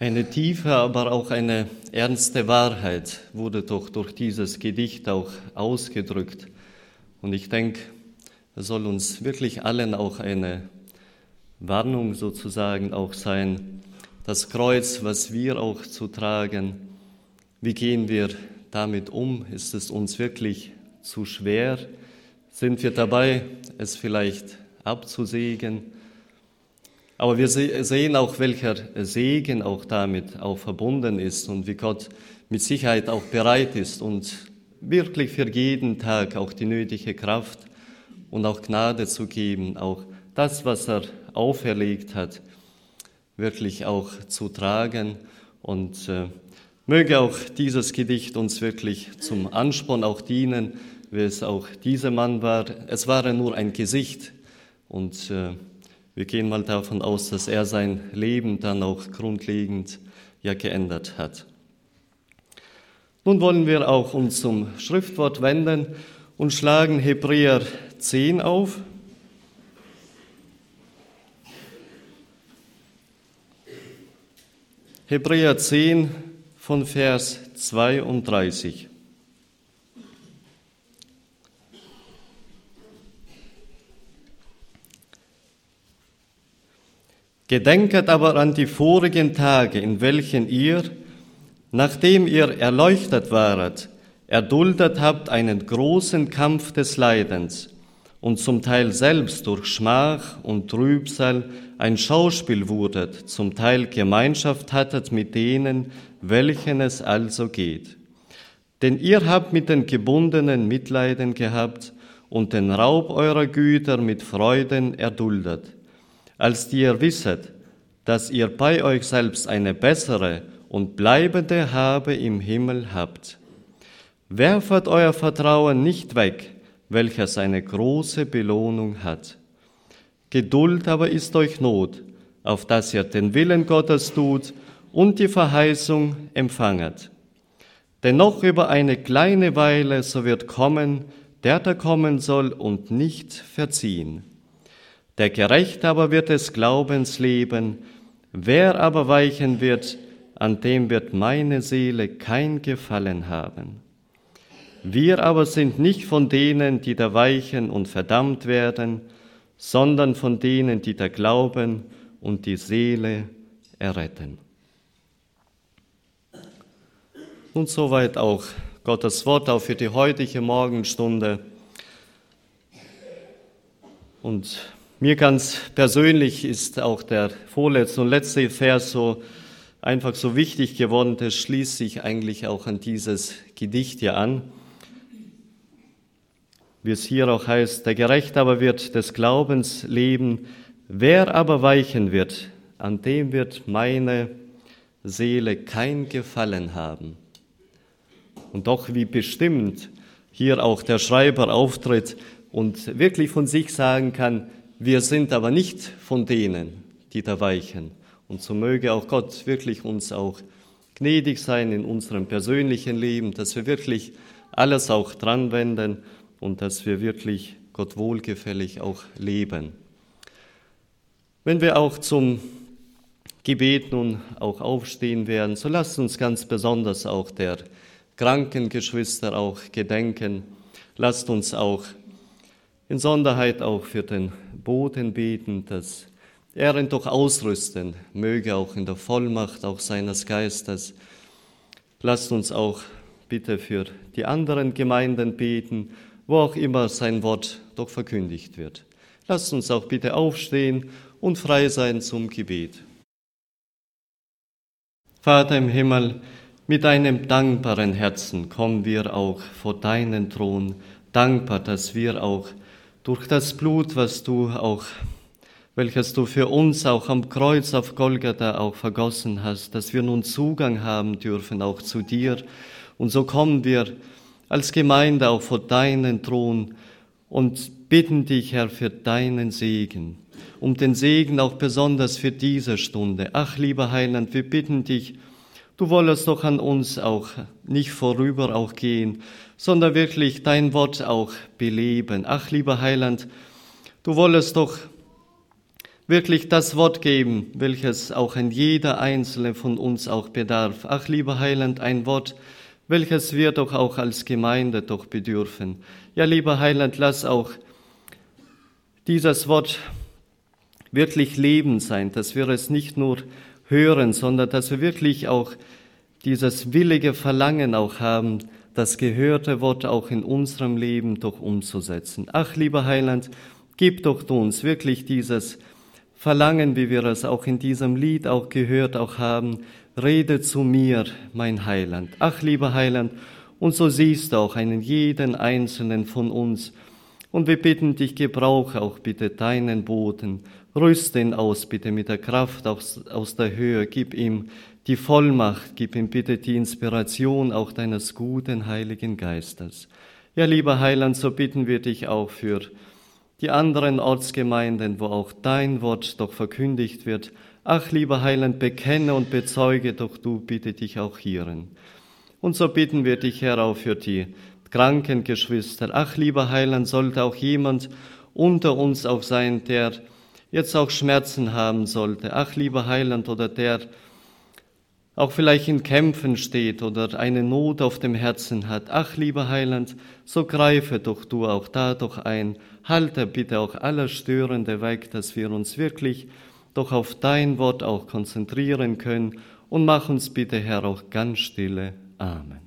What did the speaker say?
Eine tiefe, aber auch eine ernste Wahrheit wurde doch durch dieses Gedicht auch ausgedrückt. Und ich denke, es soll uns wirklich allen auch eine Warnung sozusagen auch sein. Das Kreuz, was wir auch zu tragen, wie gehen wir damit um? Ist es uns wirklich zu schwer? Sind wir dabei, es vielleicht abzusägen? Aber wir sehen auch, welcher Segen auch damit auch verbunden ist und wie Gott mit Sicherheit auch bereit ist und wirklich für jeden Tag auch die nötige Kraft und auch Gnade zu geben, auch das, was er auferlegt hat, wirklich auch zu tragen. Und möge auch dieses Gedicht uns wirklich zum Ansporn auch dienen, wie es auch dieser Mann war. Es war ja nur ein Gesicht und wir gehen mal davon aus, dass er sein Leben dann auch grundlegend geändert hat. Nun wollen wir auch uns zum Schriftwort wenden und schlagen Hebräer 10 auf. Hebräer 10 von Vers 32. Gedenket aber an die vorigen Tage, in welchen ihr, nachdem ihr erleuchtet waret, erduldet habt einen großen Kampf des Leidens und zum Teil selbst durch Schmach und Trübsal ein Schauspiel wurdet, zum Teil Gemeinschaft hattet mit denen, welchen es also geht. Denn ihr habt mit den Gebundenen Mitleiden gehabt und den Raub eurer Güter mit Freuden erduldet, als die ihr wisset, dass ihr bei euch selbst eine bessere und bleibende Habe im Himmel habt. Werfet euer Vertrauen nicht weg, welches eine große Belohnung hat. Geduld aber ist euch Not, auf dass ihr den Willen Gottes tut und die Verheißung empfanget. Denn noch über eine kleine Weile, so wird kommen, der da kommen soll und nicht verziehen. Der Gerechte aber wird des Glaubens leben, wer aber weichen wird, an dem wird meine Seele kein Gefallen haben. Wir aber sind nicht von denen, die da weichen und verdammt werden, sondern von denen, die da glauben und die Seele erretten. Und soweit auch Gottes Wort, auch für die heutige Morgenstunde. Und mir ganz persönlich ist auch der vorletzte und letzte Vers so einfach so wichtig geworden, das schließt sich eigentlich auch an dieses Gedicht hier an. Wie es hier auch heißt, der Gerechte aber wird des Glaubens leben, wer aber weichen wird, an dem wird meine Seele kein Gefallen haben. Und doch wie bestimmt hier auch der Schreiber auftritt und wirklich von sich sagen kann, wir sind aber nicht von denen, die da weichen. Und so möge auch Gott wirklich uns auch gnädig sein in unserem persönlichen Leben, dass wir wirklich alles auch dran wenden und dass wir wirklich Gott wohlgefällig auch leben. Wenn wir auch zum Gebet nun auch aufstehen werden, so lasst uns ganz besonders auch der kranken Geschwister auch gedenken. Lasst uns auch in Sonderheit auch für den Boten beten, dass er ihn doch ausrüsten möge, auch in der Vollmacht auch seines Geistes. Lasst uns auch bitte für die anderen Gemeinden beten, wo auch immer sein Wort doch verkündigt wird. Lasst uns auch bitte aufstehen und frei sein zum Gebet. Vater im Himmel, mit einem dankbaren Herzen kommen wir auch vor deinen Thron, dankbar, dass wir auch durch das Blut, welches du für uns auch am Kreuz auf Golgatha auch vergossen hast, dass wir nun Zugang haben dürfen auch zu dir. Und so kommen wir als Gemeinde auch vor deinen Thron und bitten dich, Herr, für deinen Segen, um den Segen auch besonders für diese Stunde. Ach, lieber Heiland, wir bitten dich, du wollest doch an uns auch nicht vorüber auch gehen, sondern wirklich dein Wort auch beleben. Ach, lieber Heiland, du wollest doch wirklich das Wort geben, welches auch ein jeder Einzelne von uns auch bedarf. Ach, lieber Heiland, ein Wort, welches wir doch auch als Gemeinde doch bedürfen. Ja, lieber Heiland, lass auch dieses Wort wirklich Leben sein, dass wir es nicht nur hören, sondern dass wir wirklich auch dieses willige Verlangen auch haben, das gehörte Wort auch in unserem Leben doch umzusetzen. Ach, lieber Heiland, gib doch uns wirklich dieses Verlangen, wie wir es auch in diesem Lied auch gehört auch haben, rede zu mir, mein Heiland. Ach, lieber Heiland, und so siehst du auch einen jeden Einzelnen von uns. Und wir bitten dich, gebrauche auch bitte deinen Boten, rüste ihn aus bitte mit der Kraft aus der Höhe, gib ihm die Vollmacht, gib ihm bitte die Inspiration auch deines guten Heiligen Geistes. Ja, lieber Heiland, so bitten wir dich auch für die anderen Ortsgemeinden, wo auch dein Wort doch verkündigt wird. Ach, lieber Heiland, bekenne und bezeuge doch du bitte dich auch hierin. Und so bitten wir dich, Herr, auch für die kranken Geschwister. Ach, lieber Heiland, sollte auch jemand unter uns auch sein, der jetzt auch Schmerzen haben sollte. Ach, lieber Heiland, oder der auch vielleicht in Kämpfen steht oder eine Not auf dem Herzen hat. Ach, lieber Heiland, so greife doch du auch da doch ein. Halte bitte auch alles Störende weg, dass wir uns wirklich doch auf dein Wort auch konzentrieren können und mach uns bitte, Herr, auch ganz stille. Amen.